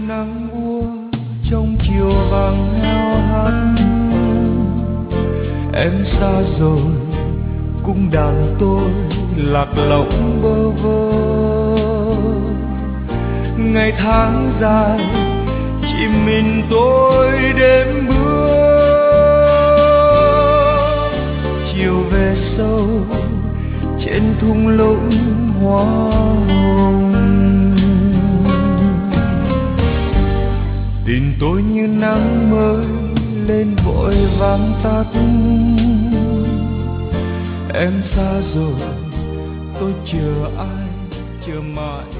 nắng úa trong chiều vàng heo hắt. Em xa rồi cung đàn tôi lạc lõng bơ vơ. Ngày tháng dài chỉ mình tôi đêm bữa. Chiều về sâu trên thung lũng hoa hồng. Tình tôi như nắng mới lên vội vàng tắt. Em xa rồi tôi chờ ai, chờ mãi